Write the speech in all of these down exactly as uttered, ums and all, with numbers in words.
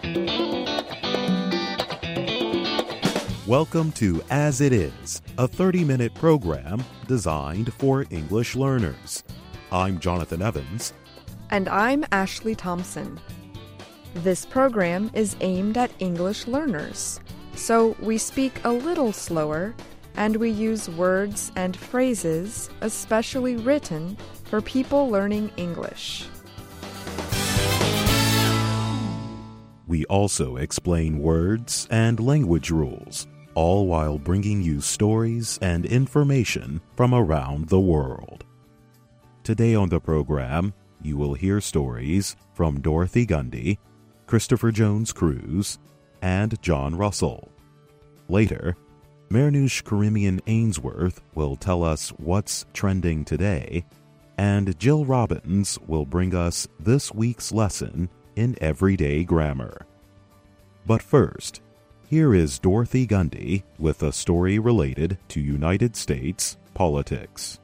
Welcome to As It Is, a thirty-minute program designed for English learners. I'm Jonathan Evans. And I'm Ashley Thompson. This program is aimed at English learners, so we speak a little slower and we use words and phrases especially written for people learning English. We also explain words and language rules, all while bringing you stories and information from around the world. Today on the program, you will hear stories from Dorothy Gundy, Christopher Jones Cruz, and John Russell. Later, Marnoosh Karimian Ainsworth will tell us what's trending today, and Jill Robbins will bring us this week's lesson in everyday grammar. But first, here is Dorothy Gundy with a story related to United States politics.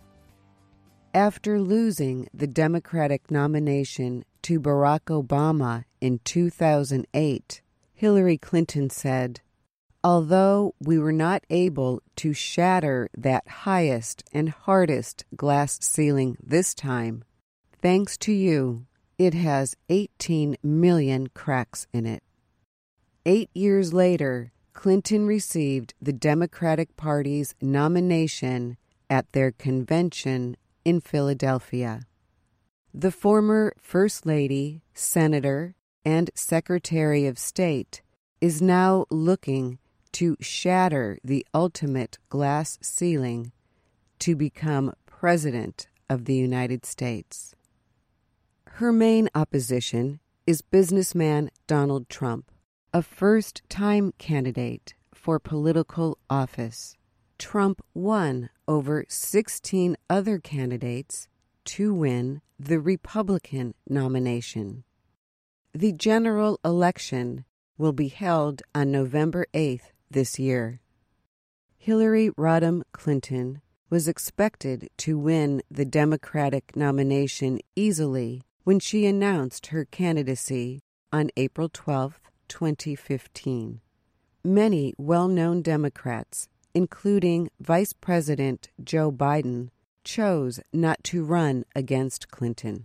After losing the Democratic nomination to Barack Obama in two thousand eight, Hillary Clinton said, "Although we were not able to shatter that highest and hardest glass ceiling this time, thanks to you, it has eighteen million cracks in it." Eight years later, Clinton received the Democratic Party's nomination at their convention in Philadelphia. The former First Lady, Senator, and Secretary of State is now looking to shatter the ultimate glass ceiling to become President of the United States. Her main opposition is businessman Donald Trump, a first-time candidate for political office. Trump won over sixteen other candidates to win the Republican nomination. The general election will be held on November eighth this year. Hillary Rodham Clinton was expected to win the Democratic nomination easily when she announced her candidacy on April twelfth, twenty fifteen. Many well-known Democrats, including Vice President Joe Biden, chose not to run against Clinton.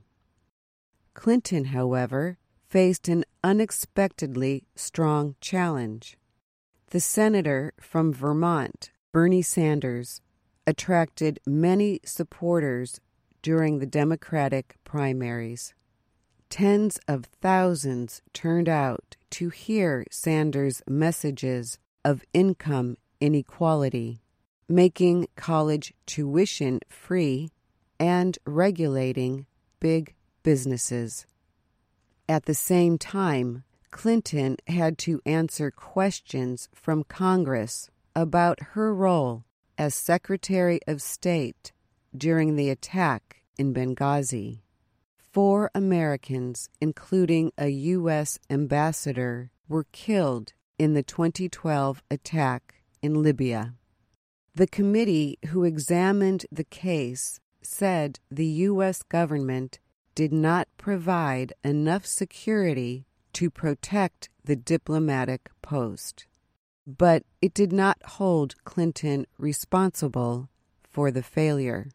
Clinton, however, faced an unexpectedly strong challenge. The senator from Vermont, Bernie Sanders, attracted many supporters during the Democratic primaries. Tens of thousands turned out to hear Sanders' messages of income inequality, making college tuition free, and regulating big businesses. At the same time, Clinton had to answer questions from Congress about her role as Secretary of State during the attack in Benghazi. Four Americans, including a U S ambassador, were killed in the twenty twelve attack in Libya. The committee who examined the case said the U S government did not provide enough security to protect the diplomatic post, but it did not hold Clinton responsible for the failure.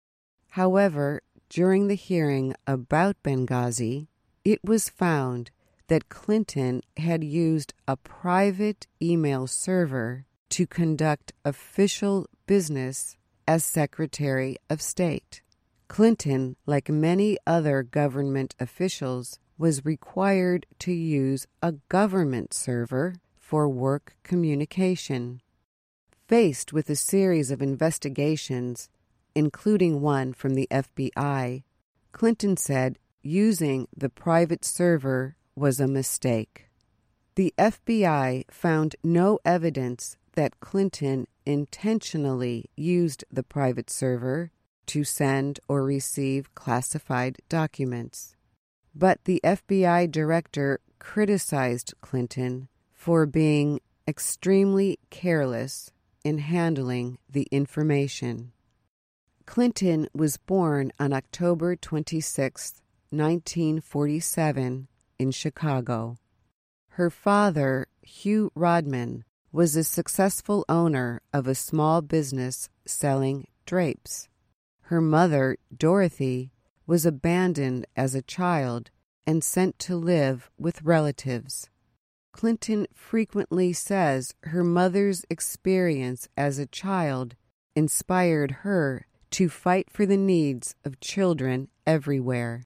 However, during the hearing about Benghazi, it was found that Clinton had used a private email server to conduct official business as Secretary of State. Clinton, like many other government officials, was required to use a government server for work communication. Faced with a series of investigations, including one from the F B I, Clinton said using the private server was a mistake. The F B I found no evidence that Clinton intentionally used the private server to send or receive classified documents. But the F B I director criticized Clinton for being extremely careless in handling the information. Clinton was born on October twenty-sixth, nineteen forty-seven, in Chicago. Her father, Hugh Rodman, was a successful owner of a small business selling drapes. Her mother, Dorothy, was abandoned as a child and sent to live with relatives. Clinton frequently says her mother's experience as a child inspired her to fight for the needs of children everywhere.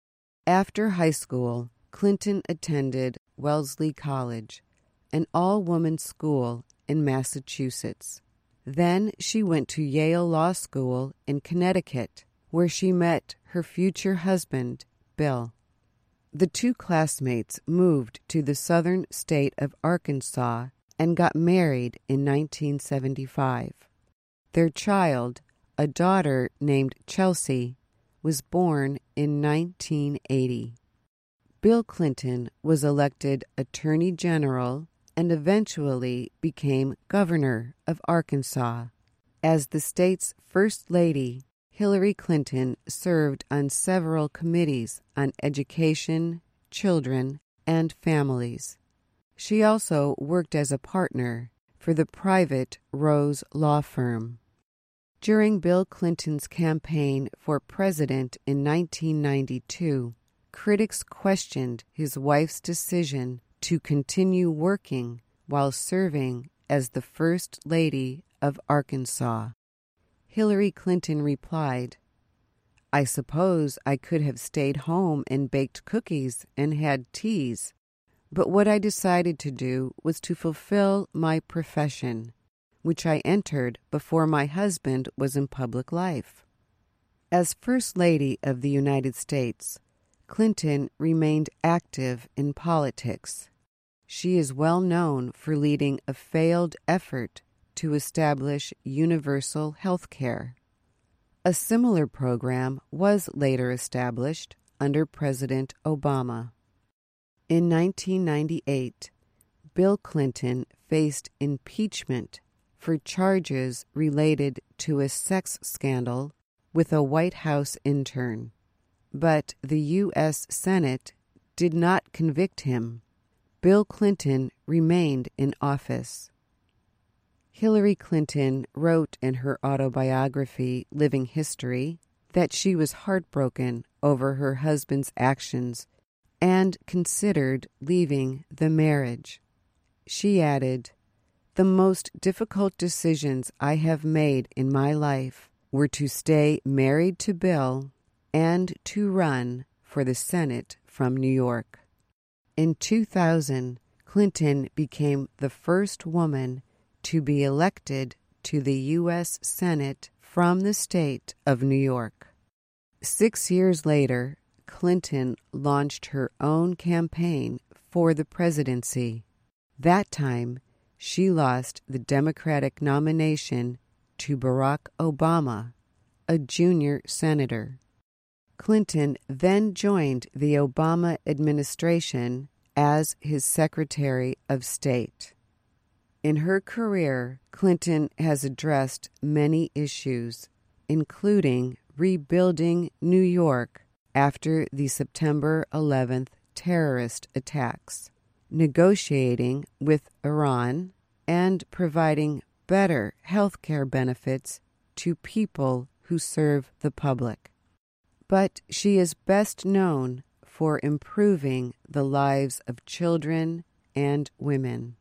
After high school, Clinton attended Wellesley College, an all-woman school in Massachusetts. Then she went to Yale Law School in Connecticut, where she met her future husband, Bill. The two classmates moved to the southern state of Arkansas and got married in nineteen seventy-five. Their child, a daughter named Chelsea, was born in nineteen eighty. Bill Clinton was elected Attorney General and eventually became governor of Arkansas. As the state's First Lady, Hillary Clinton served on several committees on education, children, and families. She also worked as a partner for the private Rose Law Firm. During Bill Clinton's campaign for president in nineteen ninety-two, critics questioned his wife's decision to continue working while serving as the First Lady of Arkansas. Hillary Clinton replied, "I suppose I could have stayed home and baked cookies and had teas, but what I decided to do was to fulfill my profession, which I entered before my husband was in public life." As First Lady of the United States, Clinton remained active in politics. She is well known for leading a failed effort to establish universal health care. A similar program was later established under President Obama. In nineteen ninety-eight, Bill Clinton faced impeachment for charges related to a sex scandal with a White House intern, but the U S Senate did not convict him. Bill Clinton remained in office. Hillary Clinton wrote in her autobiography, Living History, that she was heartbroken over her husband's actions and considered leaving the marriage. She added, "The most difficult decisions I have made in my life were to stay married to Bill and to run for the Senate from New York." In two thousand, Clinton became the first woman to be elected to the U S Senate from the state of New York. Six years later, Clinton launched her own campaign for the presidency. That time, she lost the Democratic nomination to Barack Obama, a junior senator. Clinton then joined the Obama administration as his Secretary of State. In her career, Clinton has addressed many issues, including rebuilding New York after the September eleventh terrorist attacks, negotiating with Iran, and providing better health care benefits to people who serve the public. But she is best known for improving the lives of children and women.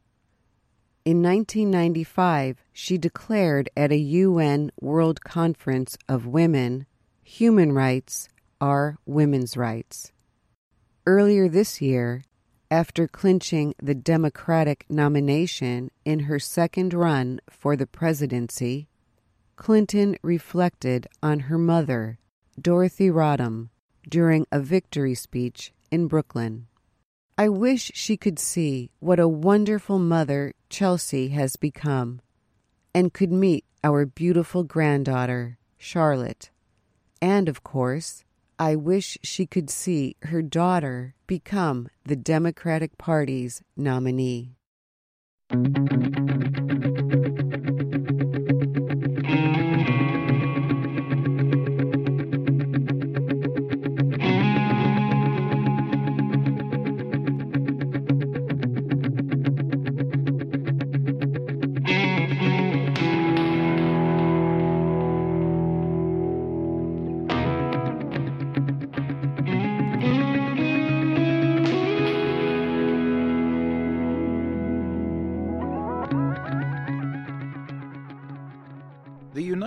In nineteen ninety-five, she declared at a U N World Conference of Women, "Human rights are women's rights." Earlier this year, after clinching the Democratic nomination in her second run for the presidency, Clinton reflected on her mother, Dorothy Rodham, during a victory speech in Brooklyn. "I wish she could see what a wonderful mother Chelsea has become, and could meet our beautiful granddaughter, Charlotte. And, of course, I wish she could see her daughter become the Democratic Party's nominee."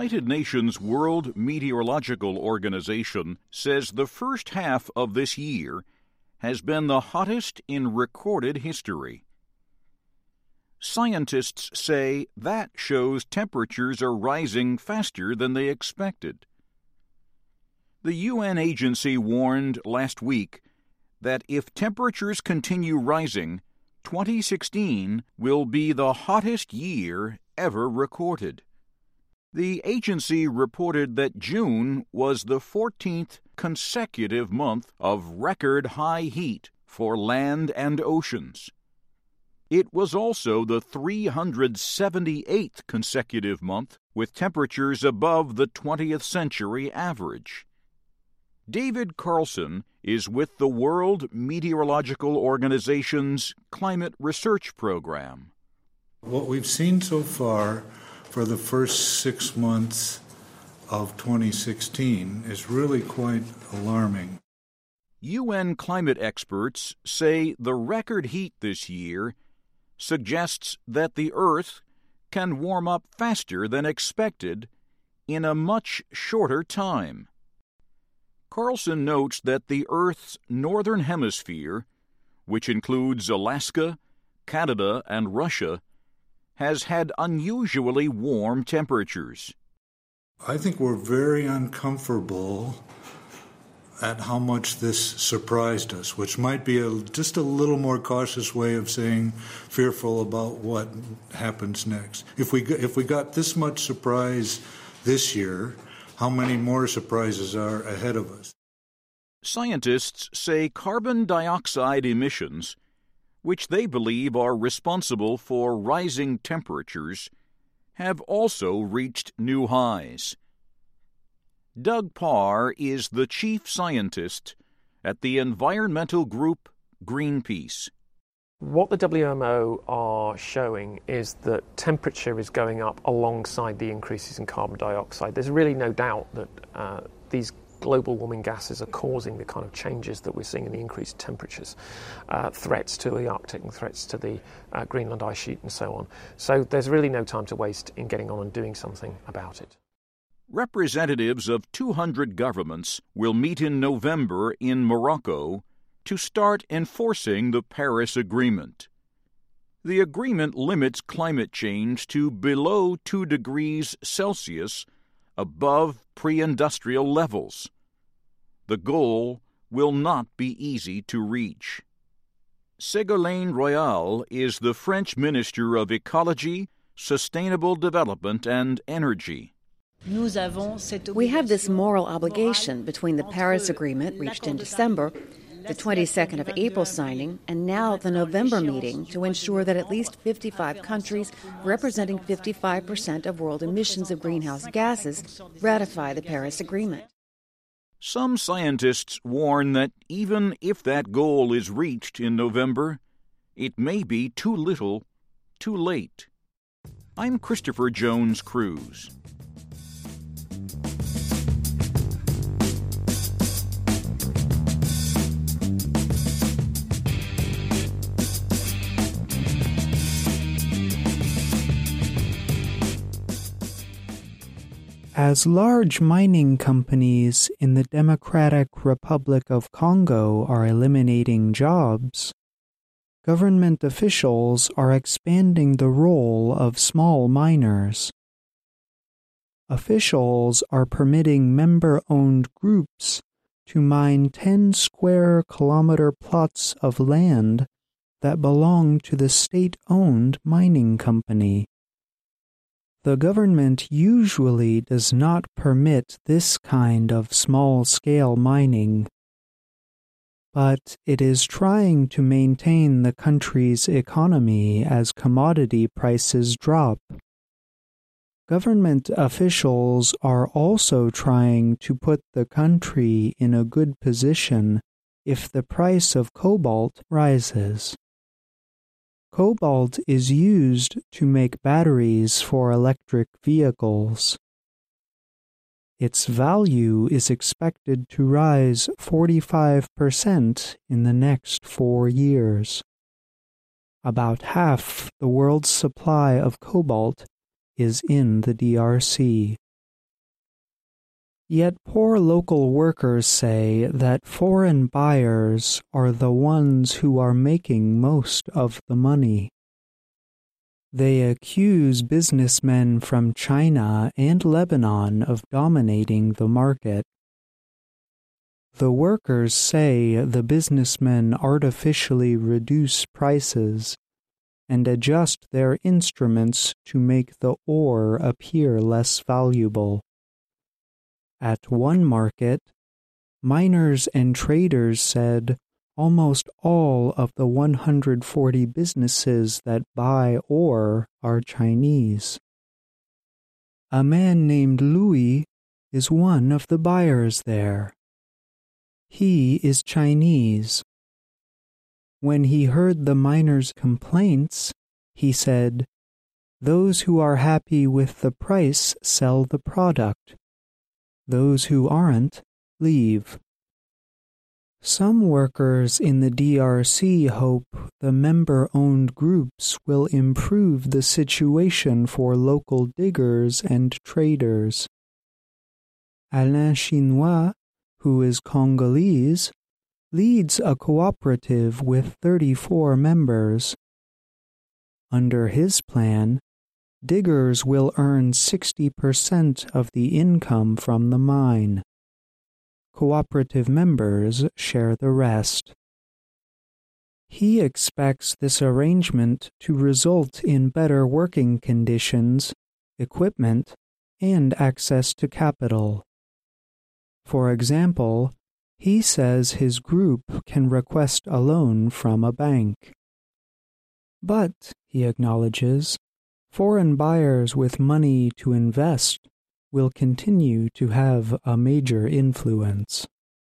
United Nations World Meteorological Organization says the first half of this year has been the hottest in recorded history. Scientists say that shows temperatures are rising faster than they expected. The U N agency warned last week that if temperatures continue rising, twenty sixteen will be the hottest year ever recorded. The agency reported that June was the fourteenth consecutive month of record high heat for land and oceans. It was also the three hundred seventy-eighth consecutive month with temperatures above the twentieth century average. David Carlson is with the World Meteorological Organization's Climate Research Program. What we've seen so far for the first six months of twenty sixteen is really quite alarming. U N climate experts say the record heat this year suggests that the Earth can warm up faster than expected in a much shorter time. Carlson notes that the Earth's northern hemisphere, which includes Alaska, Canada, and Russia, has had unusually warm temperatures. I think we're very uncomfortable at how much this surprised us, which might be a, just a little more cautious way of saying fearful about what happens next. If we if we got this much surprise this year, how many more surprises are ahead of us? Scientists say carbon dioxide emissions, which they believe are responsible for rising temperatures, have also reached new highs. Doug Parr is the chief scientist at the environmental group Greenpeace. What the W M O are showing is that temperature is going up alongside the increases in carbon dioxide. There's really no doubt that uh, these global warming gases are causing the kind of changes that we're seeing in the increased temperatures, uh, threats to the Arctic and threats to the uh, Greenland ice sheet and so on. So there's really no time to waste in getting on and doing something about it. Representatives of two hundred governments will meet in November in Morocco to start enforcing the Paris Agreement. The agreement limits climate change to below two degrees Celsius above pre-industrial levels. The goal will not be easy to reach. Ségolène Royal is the French Minister of Ecology, Sustainable Development and Energy. We have this moral obligation between the Paris Agreement reached in December, the twenty-second of April signing, and now the November meeting to ensure that at least fifty-five countries representing fifty-five percent of world emissions of greenhouse gases ratify the Paris Agreement. Some scientists warn that even if that goal is reached in November, it may be too little, too late. I'm Christopher Jones Cruz. As large mining companies in the Democratic Republic of Congo are eliminating jobs, government officials are expanding the role of small miners. Officials are permitting member-owned groups to mine ten square kilometer plots of land that belong to the state-owned mining company. The government usually does not permit this kind of small-scale mining, but it is trying to maintain the country's economy as commodity prices drop. Government officials are also trying to put the country in a good position if the price of cobalt rises. Cobalt is used to make batteries for electric vehicles. Its value is expected to rise forty-five percent in the next four years. About half the world's supply of cobalt is in the D R C. Yet poor local workers say that foreign buyers are the ones who are making most of the money. They accuse businessmen from China and Lebanon of dominating the market. The workers say the businessmen artificially reduce prices and adjust their instruments to make the ore appear less valuable. At one market, miners and traders said almost all of the one hundred forty businesses that buy ore are Chinese. A man named Louis is one of the buyers there. He is Chinese. When he heard the miners' complaints, he said, "Those who are happy with the price sell the product. Those who aren't, leave." Some workers in the D R C hope the member-owned groups will improve the situation for local diggers and traders. Alain Chinois, who is Congolese, leads a cooperative with thirty-four members. Under his plan, diggers will earn sixty percent of the income from the mine. Cooperative members share the rest. He expects this arrangement to result in better working conditions, equipment, and access to capital. For example, he says his group can request a loan from a bank. But, he acknowledges, foreign buyers with money to invest will continue to have a major influence.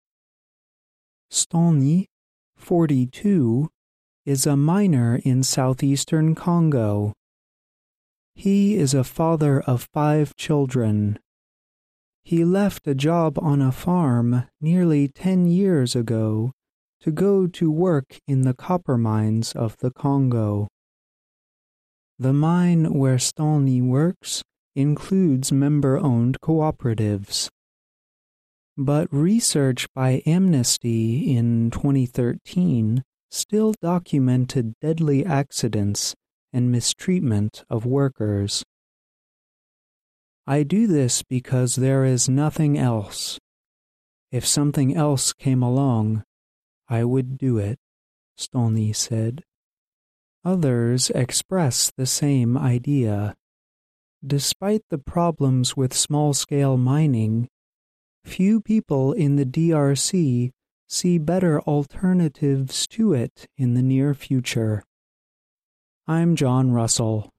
Stony, forty-two, is a miner in southeastern Congo. He is a father of five children. He left a job on a farm nearly ten years ago to go to work in the copper mines of the Congo. The mine where Stony works includes member-owned cooperatives. But research by Amnesty in twenty thirteen still documented deadly accidents and mistreatment of workers. "I do this because there is nothing else. If something else came along, I would do it," Stony said. Others express the same idea. Despite the problems with small-scale mining, few people in the D R C see better alternatives to it in the near future. I'm John Russell.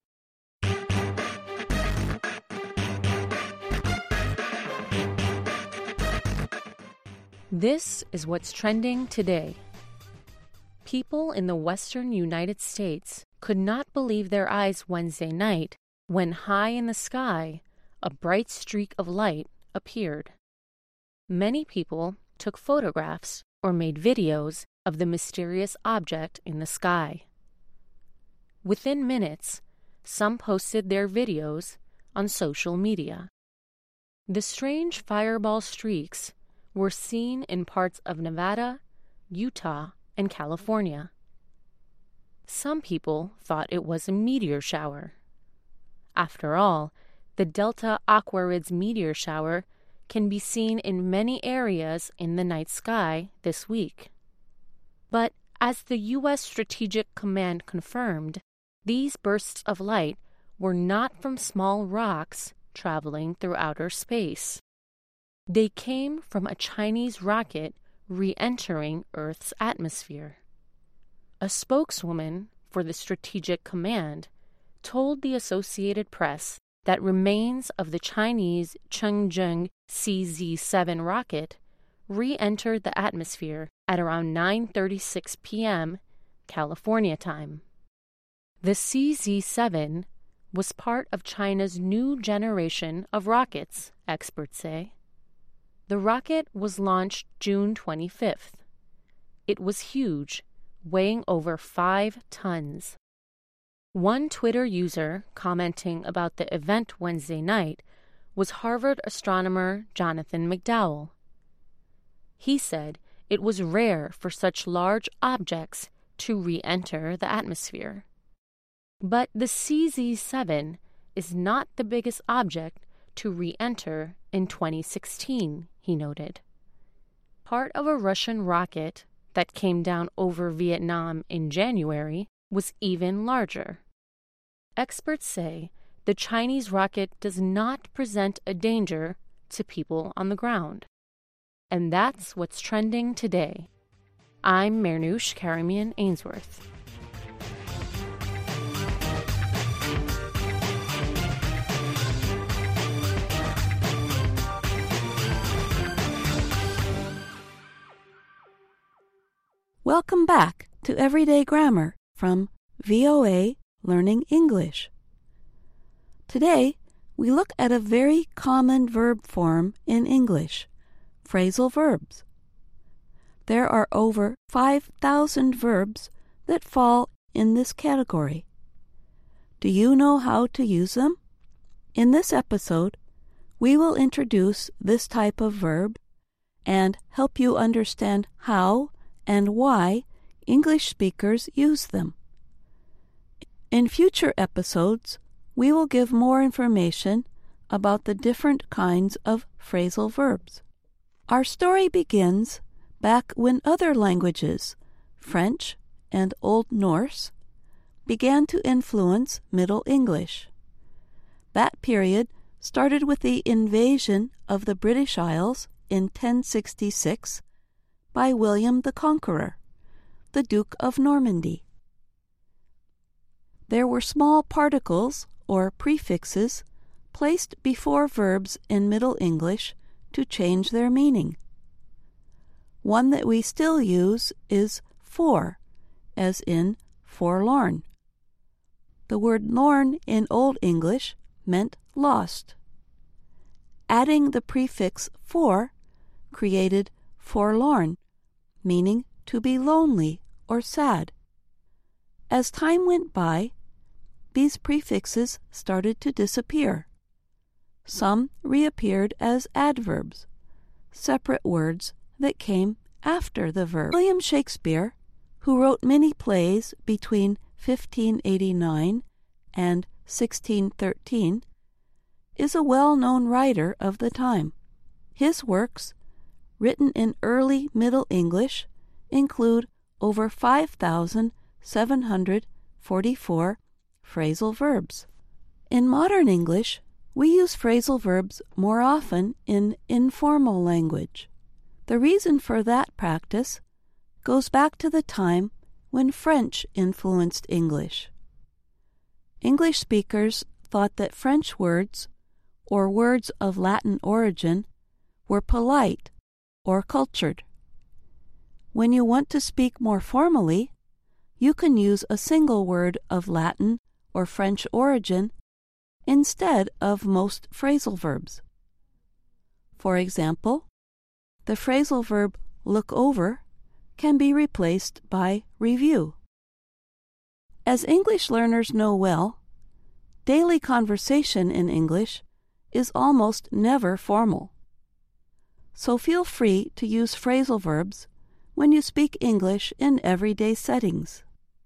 This is what's trending today. People in the western United States could not believe their eyes Wednesday night when high in the sky, a bright streak of light appeared. Many people took photographs or made videos of the mysterious object in the sky. Within minutes, some posted their videos on social media. The strange fireball streaks were seen in parts of Nevada, Utah, and California. Some people thought it was a meteor shower. After all, the Delta Aquarids meteor shower can be seen in many areas in the night sky this week. But as the U S Strategic Command confirmed, these bursts of light were not from small rocks traveling through outer space. They came from a Chinese rocket re-entering Earth's atmosphere. A spokeswoman for the Strategic Command told the Associated Press that remains of the Chinese Changzheng C Z seven rocket re-entered the atmosphere at around nine thirty-six p.m. California time. The C Z seven was part of China's new generation of rockets, experts say. The rocket was launched June twenty-fifth. It was huge, weighing over five tons. One Twitter user commenting about the event Wednesday night was Harvard astronomer Jonathan McDowell. He said it was rare for such large objects to re-enter the atmosphere. But the C Z seven is not the biggest object to re-enter in twenty sixteen, he noted. Part of a Russian rocket that came down over Vietnam in January was even larger. Experts say the Chinese rocket does not present a danger to people on the ground. And that's what's trending today. I'm Marnoush Karamian Ainsworth. Welcome back to Everyday Grammar from V O A Learning English. Today, we look at a very common verb form in English, phrasal verbs. There are over five thousand verbs that fall in this category. Do you know how to use them? In this episode, we will introduce this type of verb and help you understand how and why English speakers use them. In future episodes, we will give more information about the different kinds of phrasal verbs. Our story begins back when other languages, French and Old Norse, began to influence Middle English. That period started with the invasion of the British Isles in ten sixty-six by William the Conqueror, the Duke of Normandy. There were small particles or prefixes placed before verbs in Middle English to change their meaning. One that we still use is for, as in forlorn. The word lorn in Old English meant lost. Adding the prefix for created forlorn, meaning to be lonely or sad. As time went by, these prefixes started to disappear. Some reappeared as adverbs, separate words that came after the verb. William Shakespeare, who wrote many plays between fifteen eighty-nine and sixteen thirteen, is a well-known writer of the time. His works, written in early Middle English, include over five thousand seven hundred forty-four phrasal verbs. In modern English, we use phrasal verbs more often in informal language. The reason for that practice goes back to the time when French influenced English. English speakers thought that French words, or words of Latin origin, were polite or cultured. When you want to speak more formally, you can use a single word of Latin or French origin instead of most phrasal verbs. For example, the phrasal verb look over can be replaced by review. As English learners know well, daily conversation in English is almost never formal. So feel free to use phrasal verbs when you speak English in everyday settings.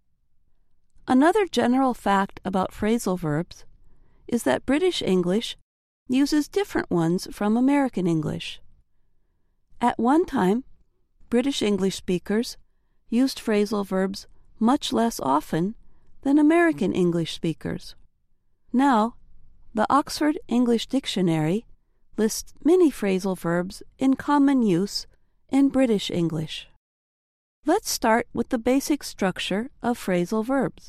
Another general fact about phrasal verbs is that British English uses different ones from American English. At one time, British English speakers used phrasal verbs much less often than American English speakers. Now, the Oxford English Dictionary lists many phrasal verbs in common use in British English. Let's start with the basic structure of phrasal verbs.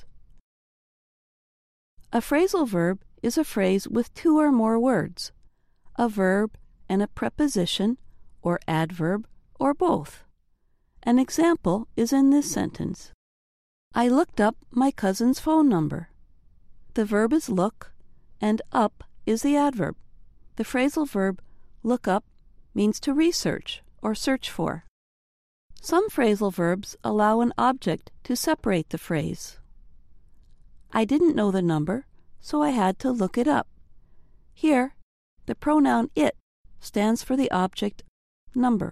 A phrasal verb is a phrase with two or more words, a verb and a preposition or adverb or both. An example is in this sentence. I looked up my cousin's phone number. The verb is look, and up is the adverb. The phrasal verb look up means to research or search for. Some phrasal verbs allow an object to separate the phrase. I didn't know the number, so I had to look it up. Here, The pronoun it stands for the object number.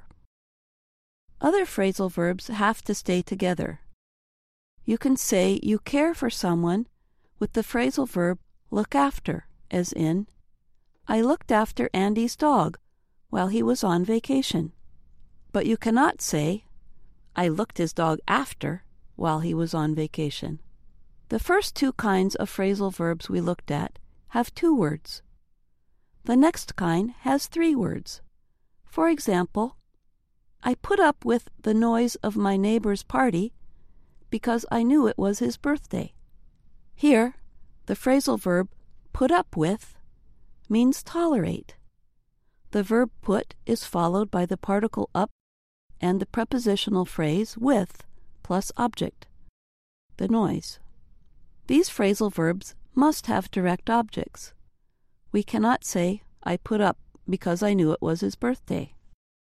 Other phrasal verbs have to stay together. You can say you care for someone with the phrasal verb look after, as in, I looked after Andy's dog while he was on vacation. But you cannot say, I looked his dog after while he was on vacation. The first two kinds of phrasal verbs we looked at have two words. The next kind has three words. For example, I put up with the noise of my neighbor's party because I knew it was his birthday. Here, the phrasal verb put up with means tolerate. The verb put is followed by the particle up and the prepositional phrase with plus object, the noise. These phrasal verbs must have direct objects. We cannot say, I put up because I knew it was his birthday.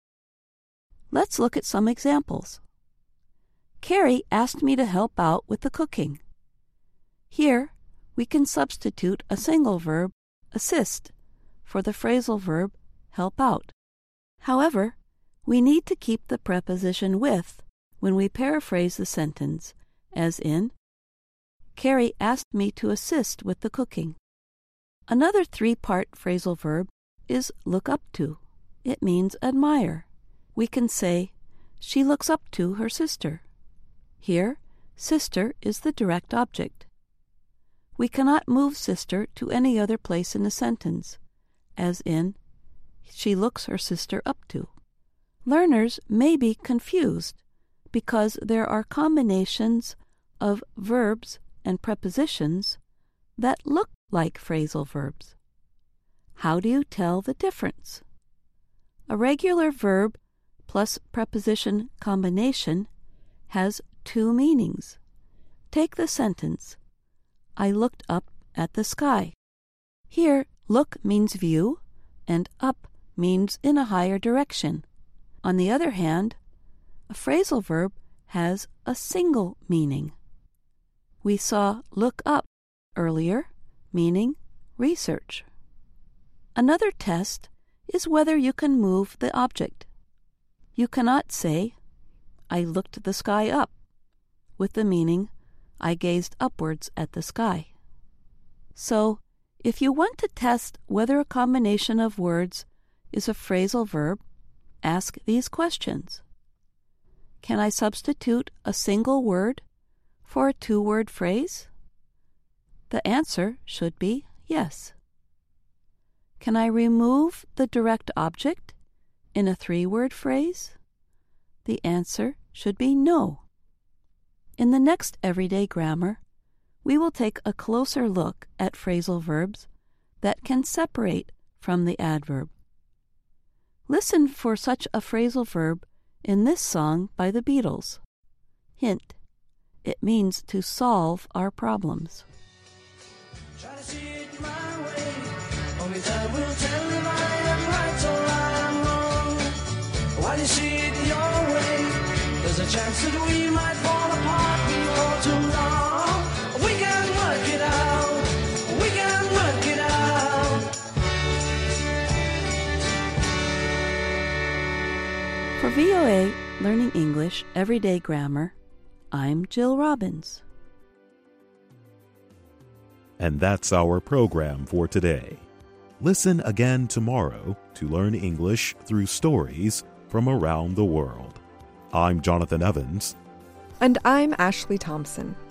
Let's look at some examples. Carrie asked me to help out with the cooking. Here, we can substitute a single verb, assist, for the phrasal verb, help out. However, we need to keep the preposition with when we paraphrase the sentence, as in, Carrie asked me to assist with the cooking. Another three-part phrasal verb is look up to. It means admire. We can say, she looks up to her sister. Here, sister is the direct object. We cannot move sister to any other place in the sentence, as in, she looks her sister up to. Learners may be confused because there are combinations of verbs and prepositions that look like phrasal verbs. How do you tell the difference? A regular verb plus preposition combination has two meanings. Take the sentence, I looked up at the sky. Here, look means view, and up means in a higher direction. On the other hand, a phrasal verb has a single meaning. We saw look up earlier, meaning research. Another test is whether you can move the object. You cannot say, I looked the sky up, with the meaning, I gazed upwards at the sky. So, if you want to test whether a combination of words is a phrasal verb, ask these questions. Can I substitute a single word for a two-word phrase? The answer should be yes. Can I remove the direct object in a three-word phrase? The answer should be no. In the next Everyday Grammar, we will take a closer look at phrasal verbs that can separate from the adverb. Listen for such a phrasal verb in this song by the Beatles. Hint: it means to solve our problems. Try to see it my way. Only time will tell if I am right or I am wrong. Why do you see it your way? There's a chance that we might fall apart before too long. We can work it out. We can work it out. For V O A Learning English Everyday Grammar, I'm Jill Robbins. And that's our program for today. Listen again tomorrow to learn English through stories from around the world. I'm Jonathan Evans. And I'm Ashley Thompson.